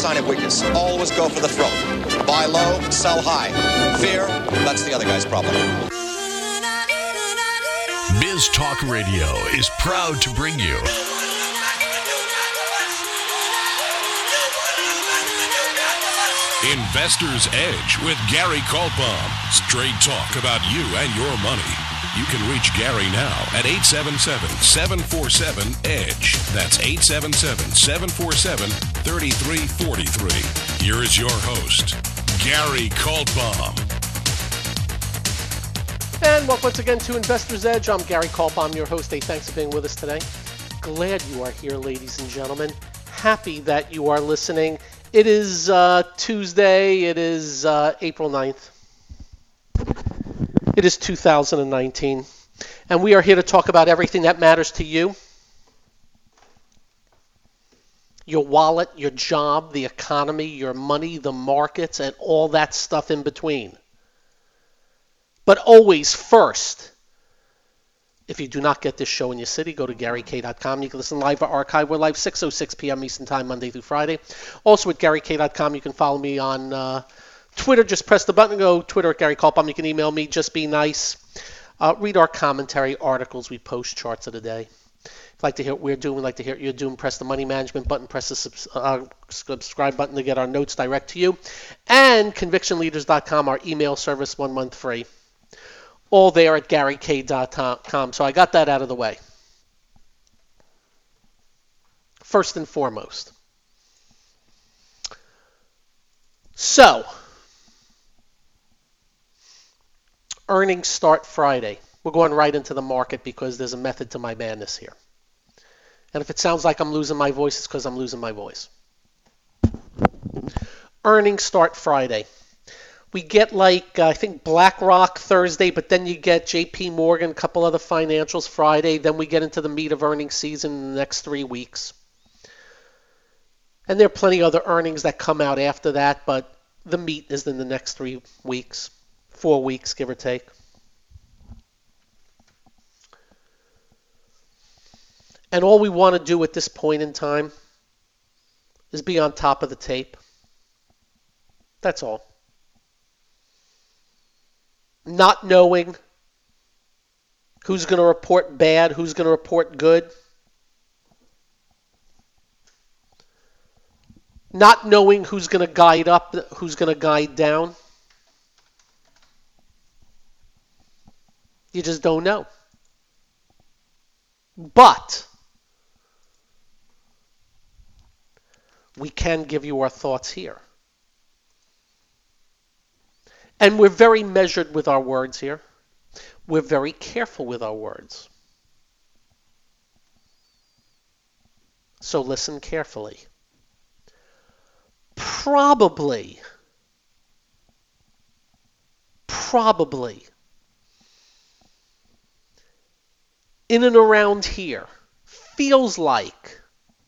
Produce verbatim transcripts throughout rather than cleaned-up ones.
sign of weakness. Always go for the throat. Buy low, sell high. Fear, that's the other guy's problem. Biz Talk Radio is proud to bring you Investor's Edge with Gary Kaltbaum. Straight talk about you and your money. You can reach Gary now at eight seven seven, seven four seven, E D G E. That's eight seven seven, seven four seven, three three four three. Here is your host, Gary Kaltbaum. And welcome once again to Investor's Edge. I'm Gary Kaltbaum, your host. Hey, thanks for being with us today. Glad you are here, ladies and gentlemen. Happy that you are listening. It is uh, Tuesday. It is uh, April ninth. It is two thousand nineteen. And we are here to talk about everything that matters to you. Your wallet, your job, the economy, your money, the markets, and all that stuff in between. But always first, if you do not get this show in your city, go to Gary K dot com. You can listen live or archive. We're live six oh six p.m. Eastern Time, Monday through Friday. Also at Gary K dot com, you can follow me on uh, Twitter. Just press the button and go Twitter at Gary Kaltbaum. You can email me. Just be nice. Uh, read our commentary articles. We post charts of the day. If you'd like to hear what we're doing, we'd like to hear what you're doing, press the money management button, press the subs- uh, subscribe button to get our notes direct to you. And conviction leaders dot com, our email service, one month free. All there at Gary K dot com. So I got that out of the way. First and foremost. So, earnings start Friday. We're going right into the market because there's a method to my madness here. And if it sounds like I'm losing my voice, it's because I'm losing my voice. Earnings start Friday. We get like, uh, I think, BlackRock Thursday, but then you get J P Morgan, a couple other financials Friday. Then we get into the meat of earnings season in the next three weeks. And there are plenty of other earnings that come out after that, but the meat is in the next three weeks, four weeks, give or take. And all we want to do at this point in time is be on top of the tape. That's all. Not knowing who's going to report bad, who's going to report good. Not knowing who's going to guide up, who's going to guide down. You just don't know. But we can give you our thoughts here. And we're very measured with our words here. We're very careful with our words. So listen carefully. Probably, probably, in and around here, feels like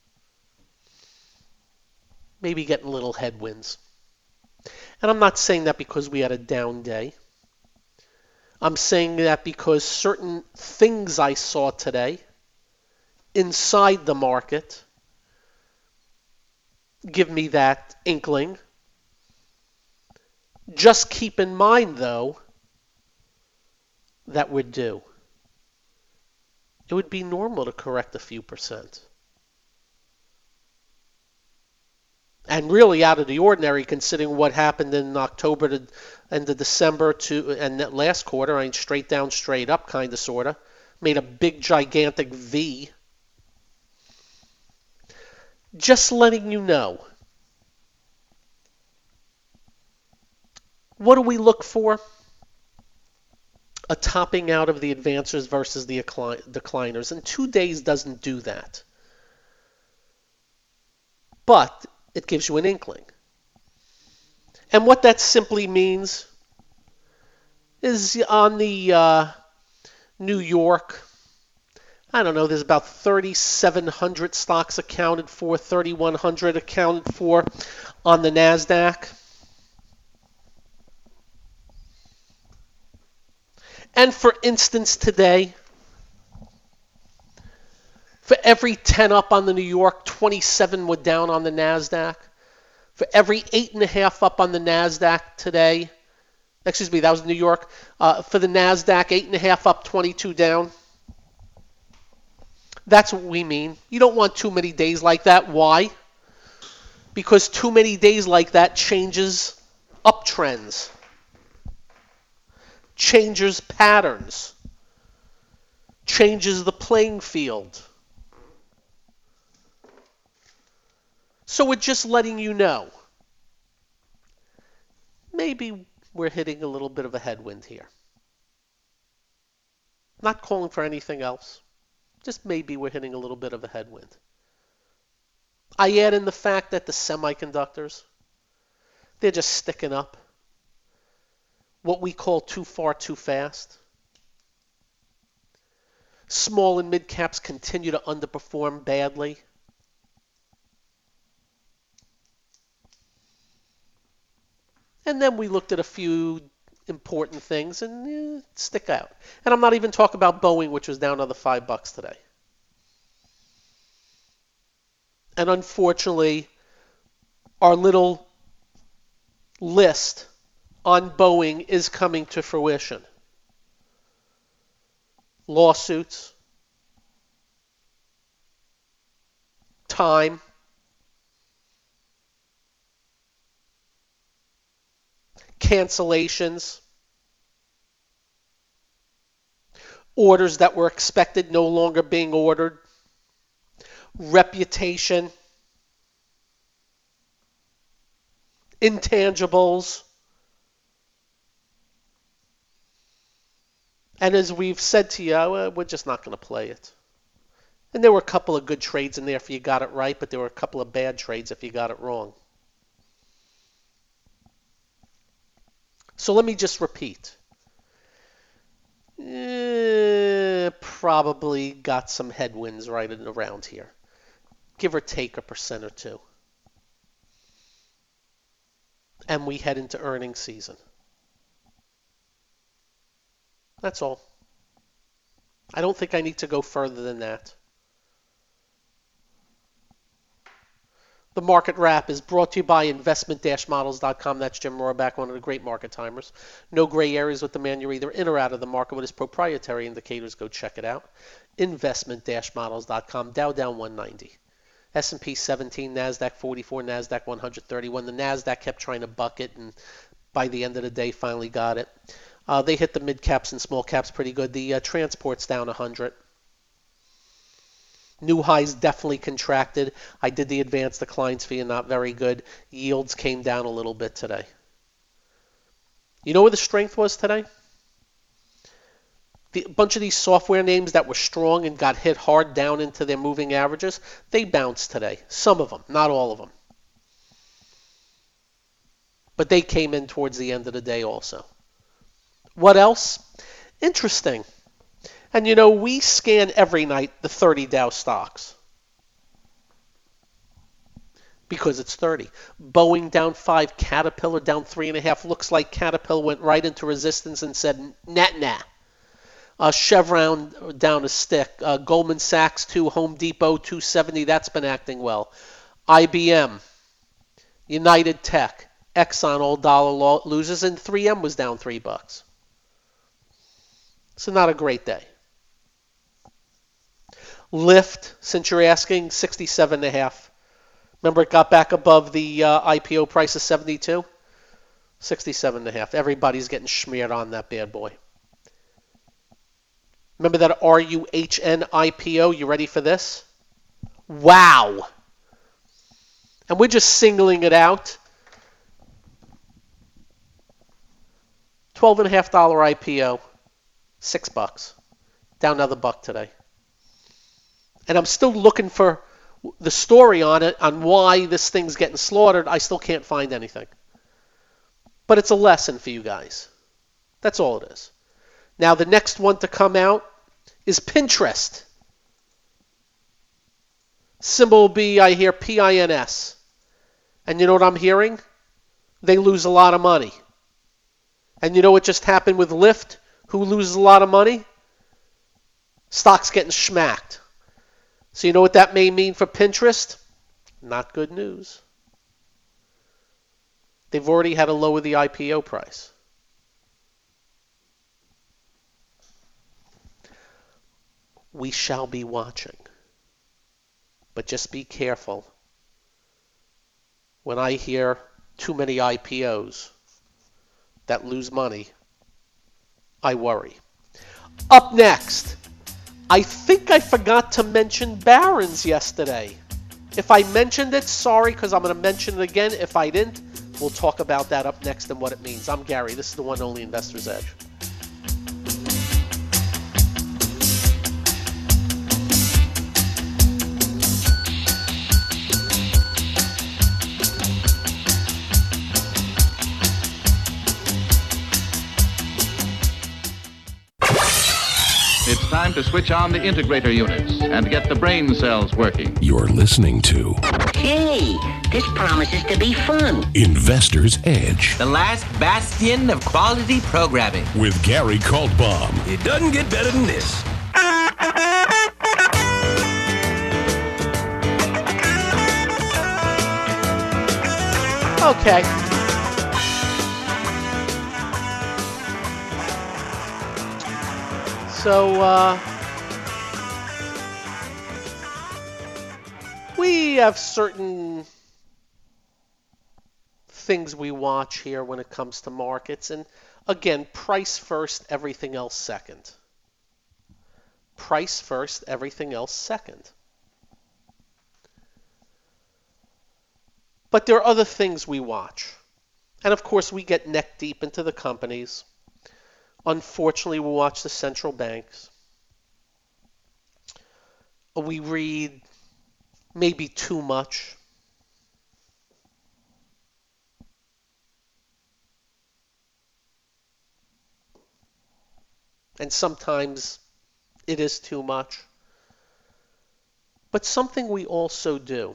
maybe getting little headwinds. And I'm not saying that because we had a down day. I'm saying that because certain things I saw today inside the market give me that inkling. Just keep in mind, though, that we're due. It would be normal to correct a few percent. And really out of the ordinary, considering what happened in October to end of December to and that last quarter. I mean, straight down, straight up, kind of, sort of. Made a big, gigantic V. Just letting you know. What do we look for? A topping out of the advancers versus the decliners. And two days doesn't do that. But it gives you an inkling. And what that simply means is on the uh, New York, I don't know, there's about thirty-seven hundred stocks accounted for, thirty-one hundred accounted for on the NASDAQ. And for instance, today, for every ten up on the New York, twenty-seven were down on the NASDAQ. For every eight and a half up on the NASDAQ today, excuse me, that was New York. Uh, for the NASDAQ, eight and a half up, twenty-two down. That's what we mean. You don't want too many days like that. Why? Because too many days like that changes uptrends, changes patterns, changes the playing field. So we're just letting you know. Maybe we're hitting a little bit of a headwind here. Not calling for anything else. Just maybe we're hitting a little bit of a headwind. I add in the fact that the semiconductors, they're just sticking up. What we call too far, too fast. Small and mid caps continue to underperform badly. And then we looked at a few important things and eh, stick out. And I'm not even talking about Boeing, which was down another five bucks today. And unfortunately, our little list on Boeing is coming to fruition. Lawsuits, time, cancellations, orders that were expected no longer being ordered, reputation, intangibles. And as we've said to you, uh, we're just not going to play it. And there were a couple of good trades in there if you got it right, but there were a couple of bad trades if you got it wrong. So let me just repeat. Eh, probably got some headwinds right in around here. Give or take a percent or two. And we head into earnings season. That's all. I don't think I need to go further than that. The Market Wrap is brought to you by investment dash models dot com. That's Jim Rohrback, one of the great market timers. No gray areas with the man. You're either in or out of the market with his proprietary indicators. Go check it out. investment dash models dot com. Dow down one ninety. S and P seventeen, NASDAQ forty-four, NASDAQ one thirty-one. The NASDAQ kept trying to buck it, and by the end of the day finally got it. Uh, they hit the mid caps and small caps pretty good. The uh, transport's down one hundred. New highs definitely contracted. I did the advanced declines fee and not very good. Yields came down a little bit today. You know where the strength was today? The, a bunch of these software names that were strong and got hit hard down into their moving averages, they bounced today. Some of them, not all of them. But they came in towards the end of the day also. What else? Interesting. And you know, we scan every night the thirty Dow stocks. Because it's thirty. Boeing down five, Caterpillar down three and a half. Looks like Caterpillar went right into resistance and said, nah, nah. Uh, Chevron down a stick. Uh, Goldman Sachs two, Home Depot two seventy. That's been acting well. I B M, United Tech, Exxon all dollar losers, and three M was down three bucks. So not a great day. Lyft, since you're asking, sixty-seven and a half. Remember it got back above the uh, I P O price of seventy-two? sixty-seven and a half. Everybody's getting smeared on that bad boy. Remember that R U H N I P O? You ready for this? Wow. And we're just singling it out. twelve and a half dollar I P O. Six bucks. Down another buck today. And I'm still looking for the story on it, on why this thing's getting slaughtered. I still can't find anything. But it's a lesson for you guys. That's all it is. Now, the next one to come out is Pinterest. Symbol will be, I hear, P I N S. And you know what I'm hearing? They lose a lot of money. And you know what just happened with Lyft? Who loses a lot of money? Stock's getting smacked. So you know what that may mean for Pinterest? Not good news. They've already had to lower the I P O price. We shall be watching. But just be careful. When I hear too many I P Os that lose money, I worry. Up next, I think I forgot to mention Barron's yesterday. If I mentioned it, sorry, because I'm going to mention it again. If I didn't, we'll talk about that up next and what it means. I'm Gary. This is the one and only Investor's Edge. It's time to switch on the integrator units and get the brain cells working. You're listening to Hey, this promises to be fun. Investor's Edge The last bastion of quality programming. with Gary Kaltbaum. It doesn't get better than this. Okay. So, uh, we have certain things we watch here when it comes to markets. And again, price first, everything else second. Price first, everything else second. But there are other things we watch. And of course, we get neck deep into the companies. Unfortunately, we watch the central banks. We read maybe too much. And sometimes it is too much. But something we also do.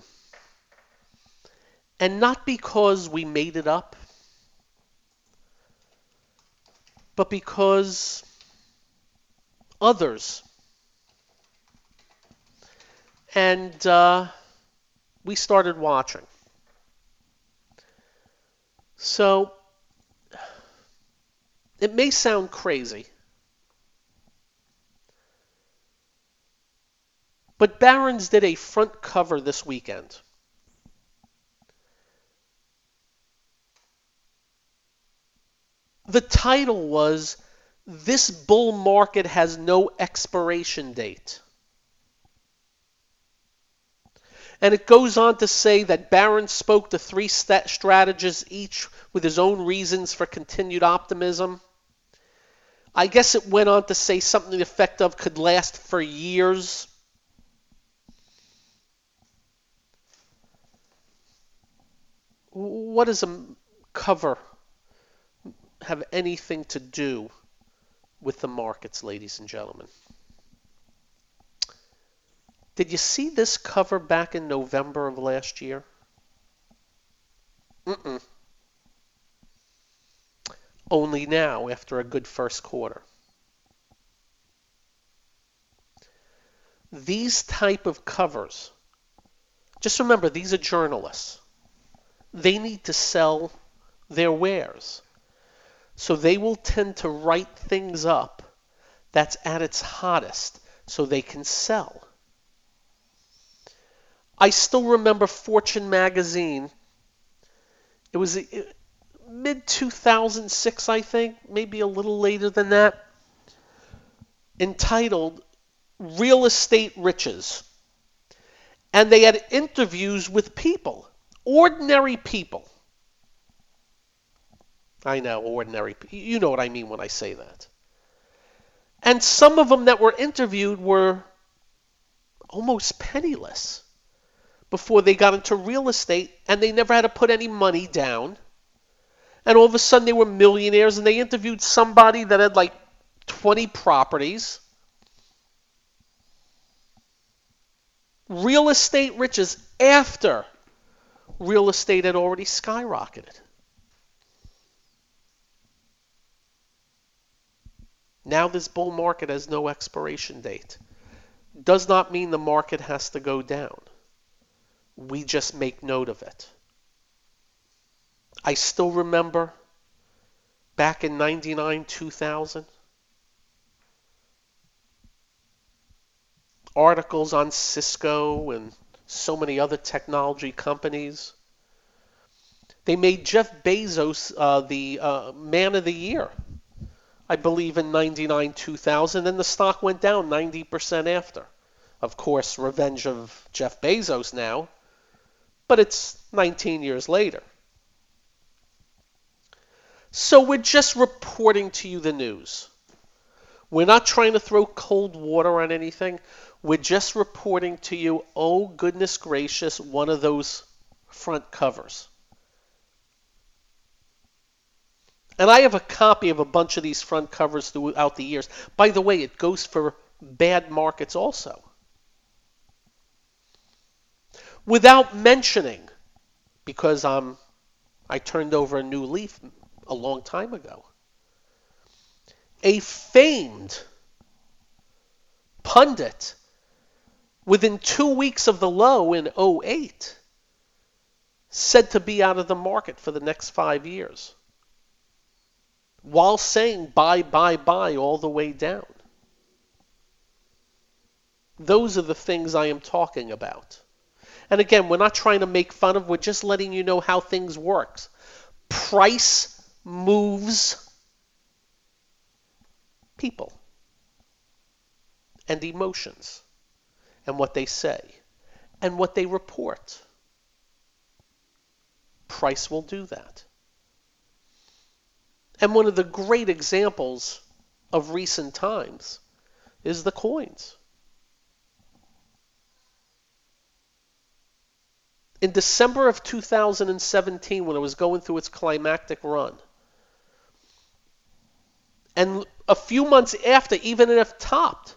And not because we made it up, but because others. And uh, we started watching. So, it may sound crazy, but Barron's did a front cover this weekend. The title was, "This Bull Market Has No Expiration Date." And it goes on to say that Barron spoke to three st- strategists, each with his own reasons for continued optimism. I guess it went on to say something to the effect of could last for years. What does a cover have anything to do with the markets, ladies and gentlemen? Did you see this cover back in November of last year? Mm-mm. Only now, after a good first quarter. These type of covers, just remember, these are journalists. They need to sell their wares. So they will tend to write things up that's at its hottest so they can sell. I still remember Fortune magazine. It was mid two thousand six, I think, maybe a little later than that, entitled Real Estate Riches. And they had interviews with people, ordinary people. I know, ordinary. You know what I mean when I say that. And some of them that were interviewed were almost penniless before they got into real estate, and they never had to put any money down. And all of a sudden they were millionaires, and they interviewed somebody that had like twenty properties. Real estate riches after real estate had already skyrocketed. Now this bull market has no expiration date. Does not mean the market has to go down. We just make note of it. I still remember back in ninety-nine, two thousand, articles on Cisco and so many other technology companies. They made Jeff Bezos uh, the uh, man of the year, I believe, in ninety-nine, two thousand, and the stock went down ninety percent after. Of course, revenge of Jeff Bezos now, but it's nineteen years later. So we're just reporting to you the news. We're not trying to throw cold water on anything. We're just reporting to you, oh goodness gracious, one of those front covers. And I have a copy of a bunch of these front covers throughout the years. By the way, it goes for bad markets also. Without mentioning, because um, I turned over a new leaf a long time ago, a famed pundit within two weeks of the low in oh eight said to be out of the market for the next five years, while saying buy, buy, buy all the way down. Those are the things I am talking about. And again, we're not trying to make fun of, we're just letting you know how things work. Price moves people and emotions and what they say and what they report. Price will do that. And one of the great examples of recent times is the coins. In December of two thousand seventeen, when it was going through its climactic run, and a few months after, even if topped,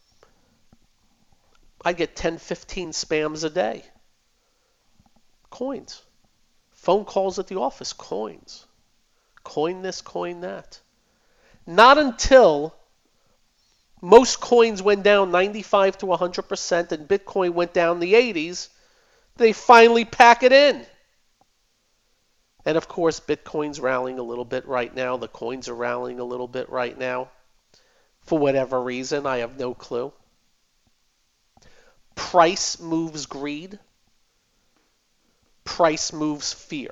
I get ten, fifteen spams a day. Coins. Phone calls at the office, coins. Coin this, coin that. Not until most coins went down ninety-five to one hundred percent and Bitcoin went down the eighties, they finally pack it in. And of course, Bitcoin's rallying a little bit right now. The coins are rallying a little bit right now. For whatever reason, I have no clue. Price moves greed. Price moves fear.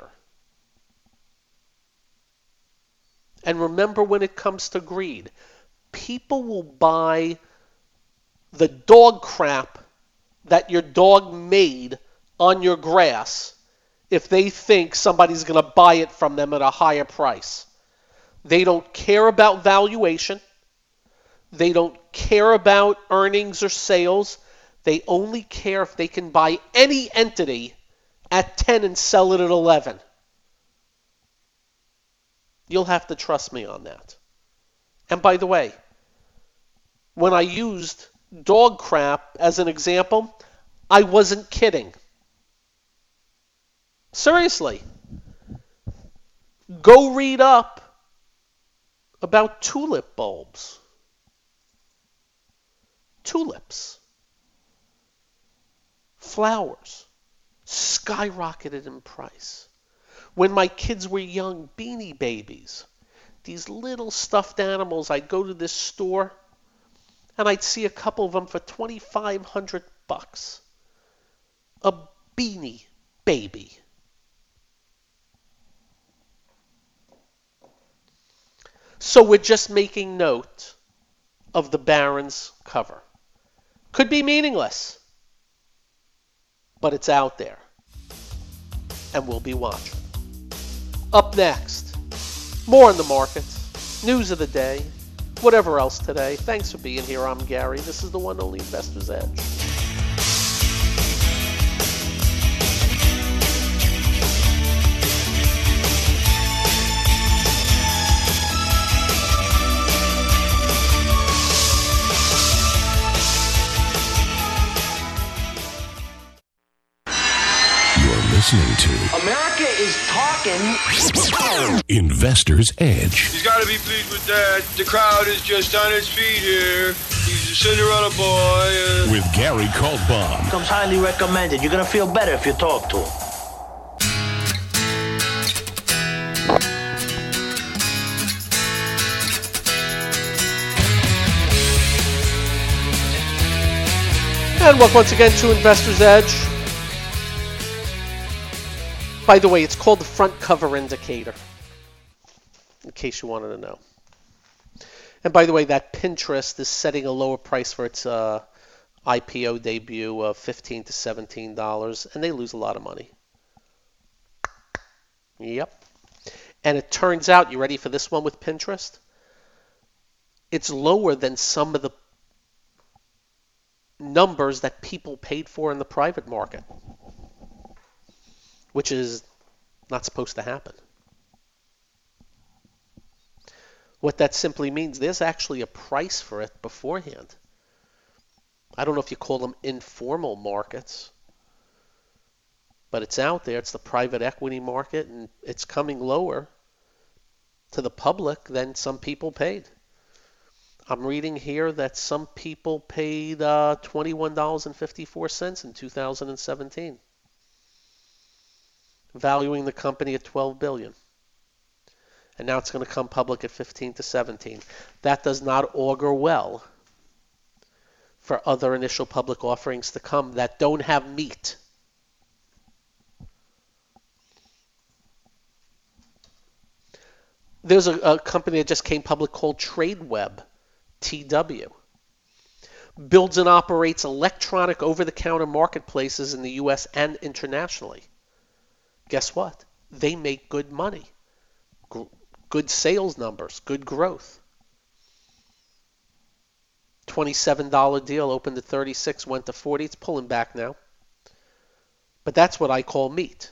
And remember, when it comes to greed, people will buy the dog crap that your dog made on your grass if they think somebody's going to buy it from them at a higher price. They don't care about valuation. They don't care about earnings or sales. They only care if they can buy any entity at ten and sell it at eleven. You'll have to trust me on that. And by the way, when I used dog crap as an example, I wasn't kidding. Seriously. Go read up about tulip bulbs. Tulips. Flowers. Skyrocketed in price. When my kids were young, Beanie Babies. These little stuffed animals, I'd go to this store and I'd see a couple of them for twenty-five hundred bucks. A Beanie Baby. So we're just making note of the Barron's cover. Could be meaningless, but it's out there. And we'll be watching. Up next, more in the markets, news of the day, whatever else today. Thanks for being here. I'm Gary. This is the one and only Investor's Edge. Listening to America is talking. Investor's Edge. He's got to be pleased with that. The crowd is just on its feet here. He's a Cinderella boy. Uh... With Gary Kaltbaum. Comes highly recommended. You're going to feel better if you talk to him. And welcome once again to Investor's Edge. By the way, it's called the front cover indicator, in case you wanted to know. And by the way, that Pinterest is setting a lower price for its uh, I P O debut of fifteen to seventeen dollars, and they lose a lot of money. Yep. And it turns out, you ready for this one with Pinterest? It's lower than some of the numbers that people paid for in the private market, which is not supposed to happen. What that simply means, there's actually a price for it beforehand. I don't know if you call them informal markets, but it's out there. It's the private equity market, and it's coming lower to the public than some people paid. I'm reading here that some people paid uh, twenty-one dollars and fifty-four cents in two thousand seventeen, valuing the company at twelve billion dollars. And now it's going to come public at fifteen to seventeen. That does not augur well for other initial public offerings to come that don't have meat. There's a, a company that just came public called TradeWeb, T W. Builds and operates electronic over-the-counter marketplaces in the U S and internationally. Guess what? They make good money. G- good sales numbers, good growth. twenty-seven dollars deal, opened at thirty-six, went to forty. It's pulling back now. But that's what I call meat.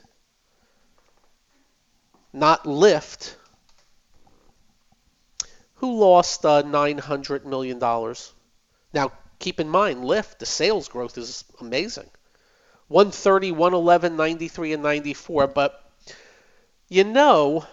Not Lyft, who lost uh, nine hundred million dollars. Now, keep in mind, Lyft, the sales growth is amazing. one thirty, one eleven, ninety-three, and ninety-four. But, you know,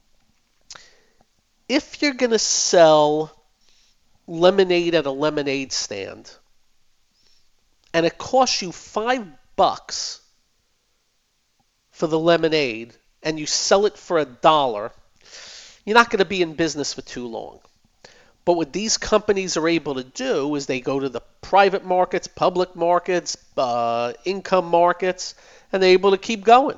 if you're going to sell lemonade at a lemonade stand, and it costs you five bucks for the lemonade, and you sell it for a dollar, you're not going to be in business for too long. But what these companies are able to do is they go to the private markets, public markets, uh, income markets, and they're able to keep going.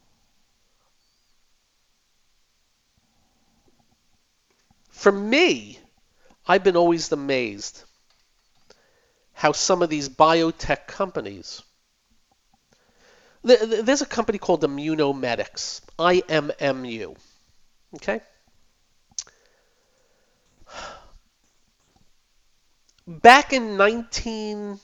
For me, I've been always amazed how some of these biotech companies, there's a company called Immunomedics, I M M U, okay? Back in nineteen,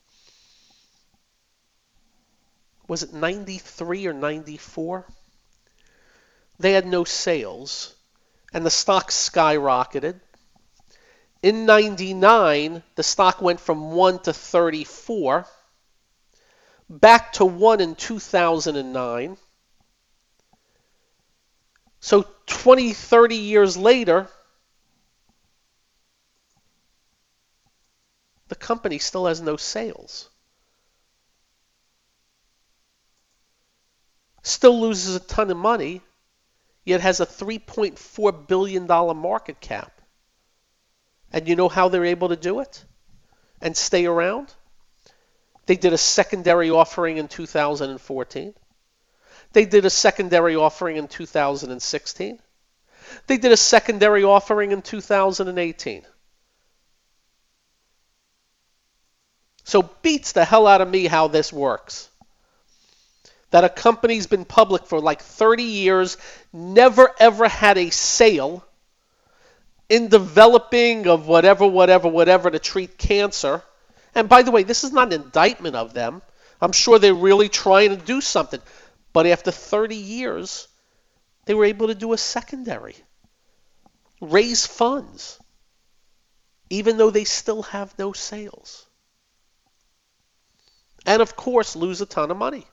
was it ninety-three or ninety-four? They had no sales, and the stock skyrocketed. In ninety-nine, the stock went from one to thirty-four, back to one in two thousand nine. So twenty, thirty years later, the company still has no sales. Still loses a ton of money, yet has a three point four billion dollars market cap. And you know how they're able to do it and stay around? They did a secondary offering in two thousand fourteen. They did a secondary offering in two thousand sixteen. They did a secondary offering in two thousand eighteen. So beats the hell out of me how this works. That a company's been public for like thirty years, never ever had a sale, in developing of whatever, whatever, whatever to treat cancer. And by the way, this is not an indictment of them. I'm sure they're really trying to do something. But after thirty years, they were able to do a secondary, raise funds, even though they still have no sales. And of course, lose a ton of money.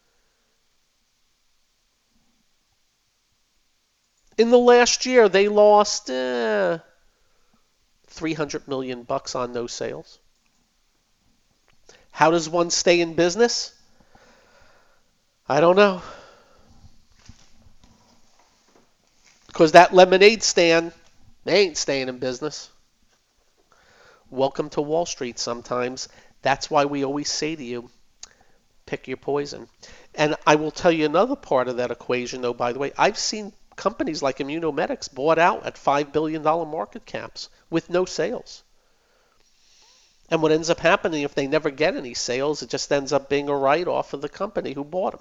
In the last year, they lost eh, three hundred million bucks on no sales. How does one stay in business? I don't know. Because that lemonade stand, they ain't staying in business. Welcome to Wall Street sometimes. That's why we always say to you, pick your poison. And I will tell you another part of that equation, though, by the way. I've seen companies like Immunomedics bought out at five billion dollars market caps with no sales. And what ends up happening, if they never get any sales, it just ends up being a write-off of the company who bought them.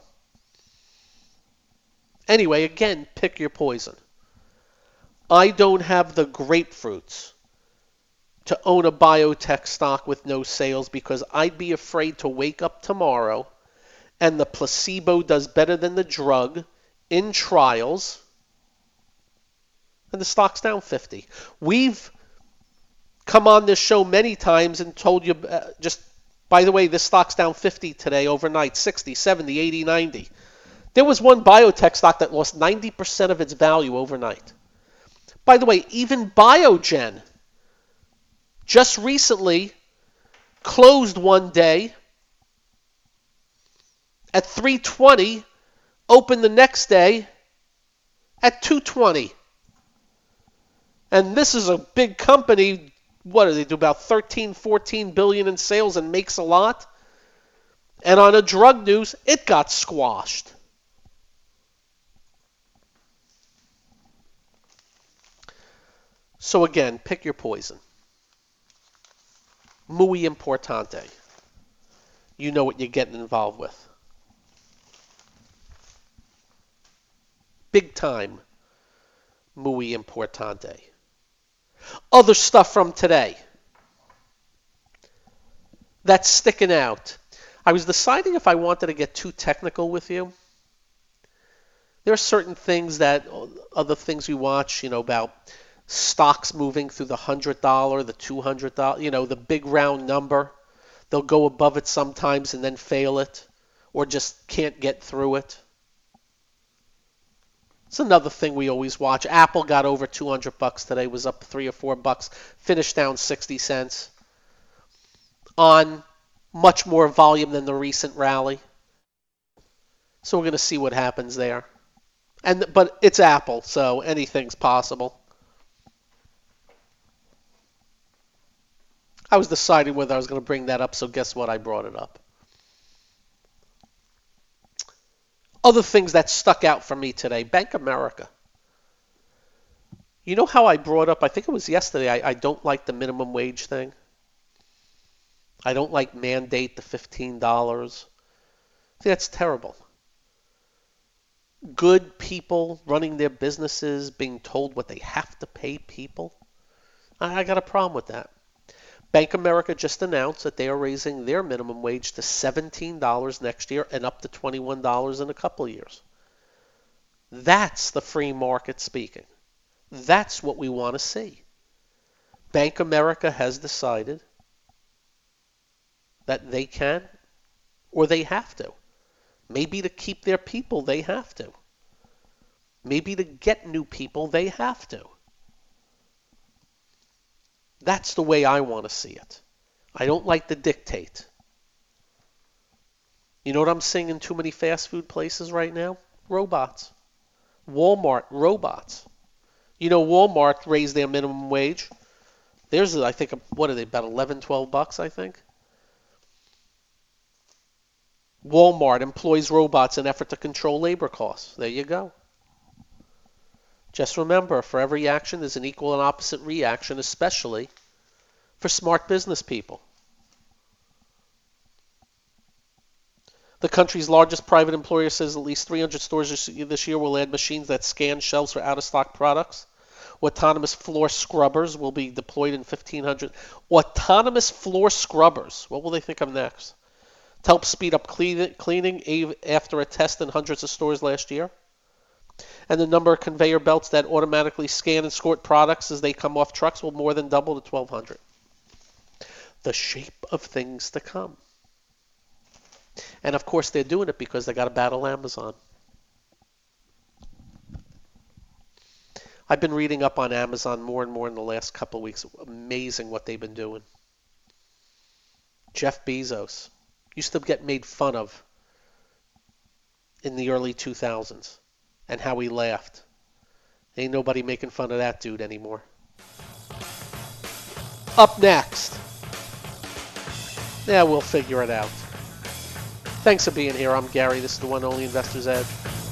Anyway, again, pick your poison. I don't have the grapefruits to own a biotech stock with no sales because I'd be afraid to wake up tomorrow and the placebo does better than the drug in trials and the stock's down fifty. We've come on this show many times and told you, uh, just, by the way, this stock's down fifty today overnight, sixty, seventy, eighty, ninety. There was one biotech stock that lost ninety percent of its value overnight. By the way, even Biogen just recently closed one day at three twenty, opened the next day at two twenty. And this is a big company. What do they do? About thirteen, fourteen billion in sales and makes a lot. And on a drug news, it got squashed. So again, pick your poison. Muy importante. You know what you're getting involved with. Big time. Muy importante. Other stuff from today that's sticking out. I was deciding if I wanted to get too technical with you. There are certain things that, other things we watch, you know, about stocks moving through the one hundred dollars, the two hundred dollars, you know, the big round number. They'll go above it sometimes and then fail it or just can't get through it. It's another thing we always watch. Apple got over two hundred bucks today, was up three or four bucks, finished down sixty cents on much more volume than the recent rally. So we're going to see what happens there. And but it's Apple, so anything's possible. I was deciding whether I was going to bring that up, so guess what? I brought it up. Other things that stuck out for me today. Bank of America. You know how I brought up, I think it was yesterday, I, I don't like the minimum wage thing. I don't like mandate the fifteen dollars. I think that's terrible. Good people running their businesses being told what they have to pay people. I, I got a problem with that. Bank of America just announced that they are raising their minimum wage to seventeen dollars next year and up to twenty-one dollars in a couple of years. That's the free market speaking. That's what we want to see. Bank of America has decided that they can or they have to. Maybe to keep their people, they have to. Maybe to get new people, they have to. That's the way I want to see it. I don't like the dictate. You know what I'm seeing in too many fast food places right now? Robots. Walmart, robots. You know, Walmart raised their minimum wage. There's, I think, what are they, about eleven, twelve bucks, I think? Walmart employs robots in effort to control labor costs. There you go. Just remember, for every action, there's an equal and opposite reaction, especially for smart business people. The country's largest private employer says at least three hundred stores this year will add machines that scan shelves for out-of-stock products. Autonomous floor scrubbers will be deployed in fifteen hundred. Autonomous floor scrubbers. What will they think of next? To help speed up cleaning after a test in hundreds of stores last year. And the number of conveyor belts that automatically scan and sort products as they come off trucks will more than double to twelve hundred. The shape of things to come. And of course they're doing it because they got to battle Amazon. I've been reading up on Amazon more and more in the last couple of weeks. Amazing what they've been doing. Jeff Bezos used to get made fun of in the early two thousands. And how he laughed. Ain't nobody making fun of that dude anymore. Up next, Yeah, we'll figure it out. Thanks for being here. I'm Gary. This is the one only Investor's Edge.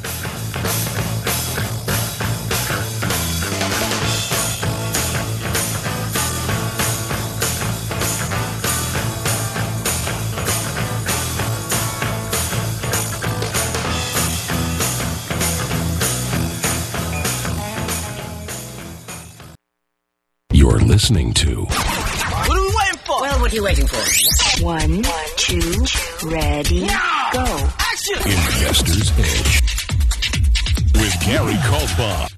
You're listening to What are we waiting for? Well, what are you waiting for? One, two, ready, go. Action! Investor's Edge with Gary Kaltbaum.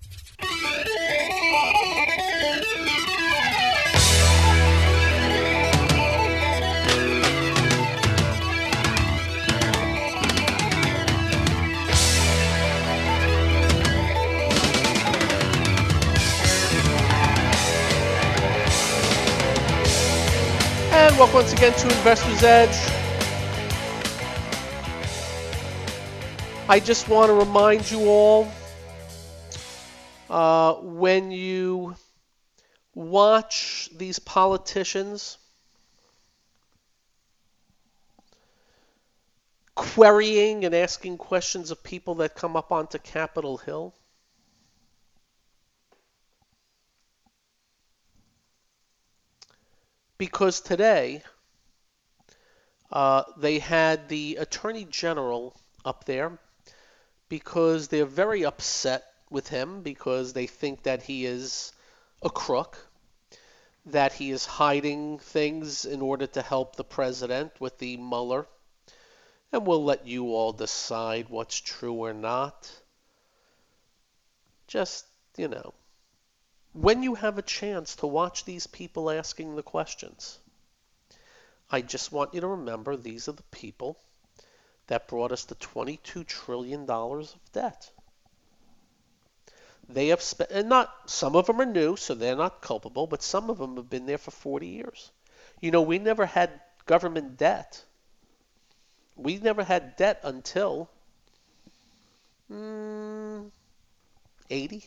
And welcome once again to Investor's Edge. I just want to remind you all, uh, when you watch these politicians querying and asking questions of people that come up onto Capitol Hill, because today uh, they had the Attorney General up there because they're very upset with him because they think that he is a crook, that he is hiding things in order to help the president with the Mueller. And we'll let you all decide what's true or not. Just, you know, when you have a chance to watch these people asking the questions, I just want you to remember these are the people that brought us to twenty-two trillion dollars of debt. They have spent, and not, some of them are new, so they're not culpable, but some of them have been there for forty years. You know, we never had government debt. We never had debt until mm, eighty.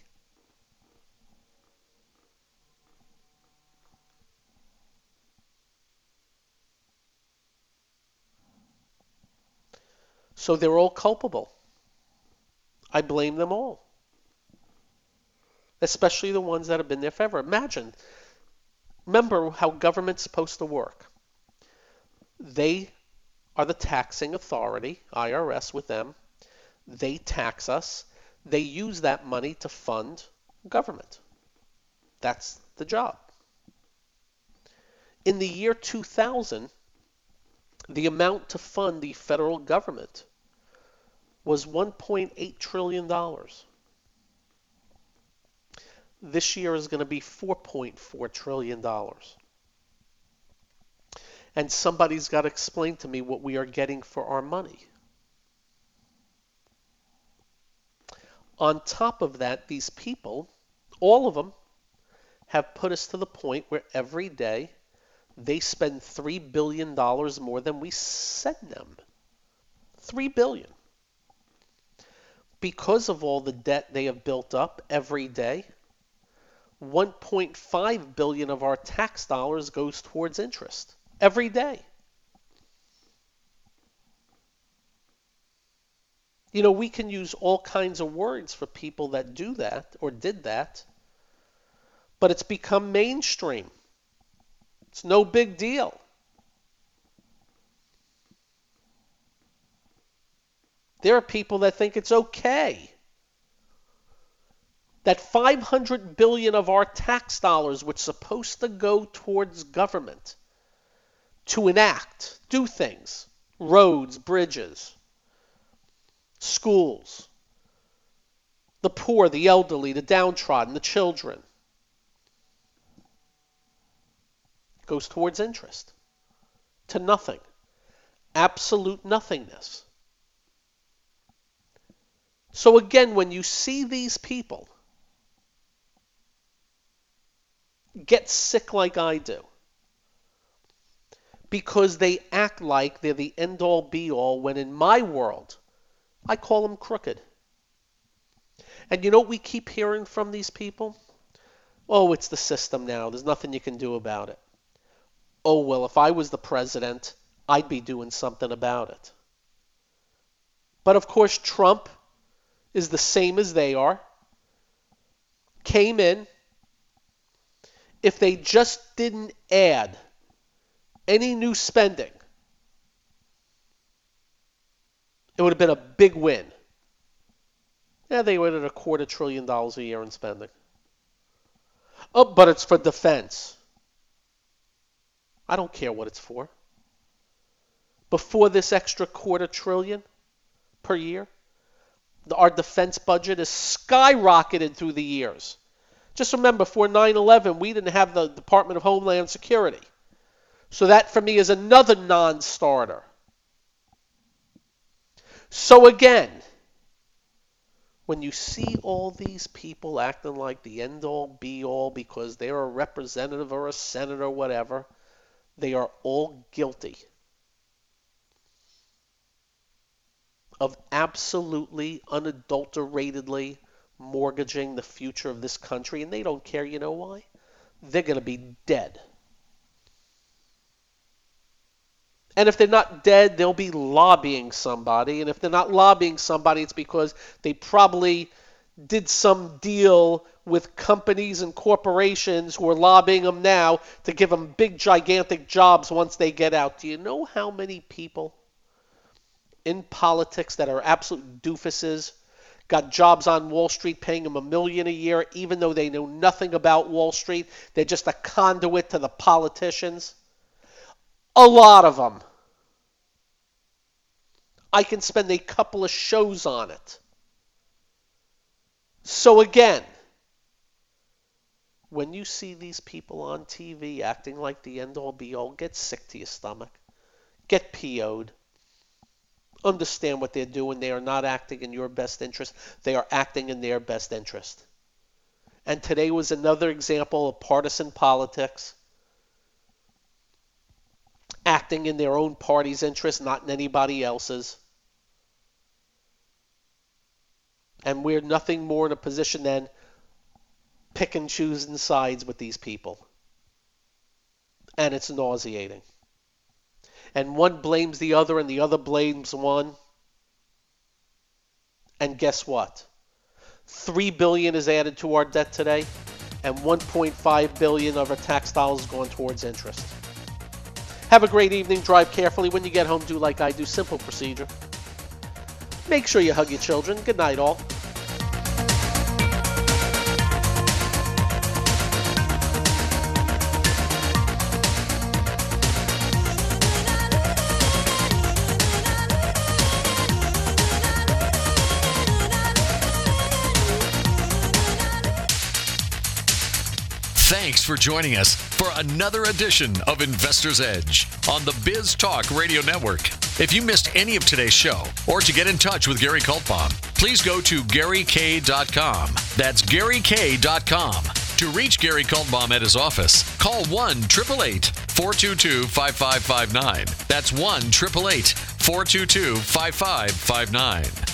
So they're all culpable. I blame them all. Especially the ones that have been there forever. Imagine, remember how government's supposed to work. They are the taxing authority, I R S with them. They tax us. They use that money to fund government. That's the job. In the year two thousand, the amount to fund the federal government was one point eight trillion dollars. This year is going to be four point four trillion dollars. And somebody's got to explain to me what we are getting for our money. On top of that, these people, all of them, have put us to the point where every day they spend three billion dollars more than we send them. three billion dollars. Because of all the debt they have built up every day, one point five billion dollars of our tax dollars goes towards interest every day. You know, we can use all kinds of words for people that do that or did that, but it's become mainstream. It's no big deal. There are people that think it's okay that five hundred billion dollars of our tax dollars, which is supposed to go towards government, to enact, do things, roads, bridges, schools, the poor, the elderly, the downtrodden, the children, goes towards interest, to nothing, absolute nothingness. So again, when you see these people get sick like I do, because they act like they're the end-all be-all, when in my world, I call them crooked. And you know what we keep hearing from these people? Oh, it's the system now. There's nothing you can do about it. Oh, well, if I was the president, I'd be doing something about it. But of course, Trump is the same as they are. Came in. If they just didn't add any new spending, it would have been a big win. Yeah, they would have a quarter trillion dollars a year in spending. Oh, but it's for defense. I don't care what it's for. Before this extra quarter trillion per year, our defense budget is skyrocketed through the years. Just remember, before nine eleven, we didn't have the Department of Homeland Security. So that, for me, is another non-starter. So again, when you see all these people acting like the end-all, be-all because they're a representative or a senator or whatever, they are all guilty of absolutely, unadulteratedly mortgaging the future of this country, and they don't care. You know why? They're going to be dead. And if they're not dead, they'll be lobbying somebody. And if they're not lobbying somebody, it's because they probably did some deal with companies and corporations who are lobbying them now to give them big, gigantic jobs once they get out. Do you know how many people in politics that are absolute doofuses got jobs on Wall Street paying them a million a year, even though they know nothing about Wall Street? They're just a conduit to the politicians. A lot of them. I can spend a couple of shows on it. So again, when you see these people on T V acting like the end-all be-all, get sick to your stomach. Get P O'd. Understand what they're doing. They are not acting in your best interest. They are acting in their best interest. And today was another example of partisan politics. Acting in their own party's interest, not in anybody else's. And we're nothing more in a position than pick and choosing sides with these people. And it's nauseating. And one blames the other and the other blames one. And guess what? Three billion dollars is added to our debt today, and one point five billion dollars of our tax dollars is going towards interest. Have a great evening. Drive carefully. When you get home, do like I do. Simple procedure. Make sure you hug your children. Good night, all. Thanks for joining us for another edition of Investor's Edge on the Biz Talk Radio Network. If you missed any of today's show, or to get in touch with Gary Kaltbaum, please go to Gary K dot com. That's Gary K dot com. To reach Gary Kaltbaum at his office, call one eight eight eight, four two two, five five five nine. That's one eight eight eight, four two two, five five five nine.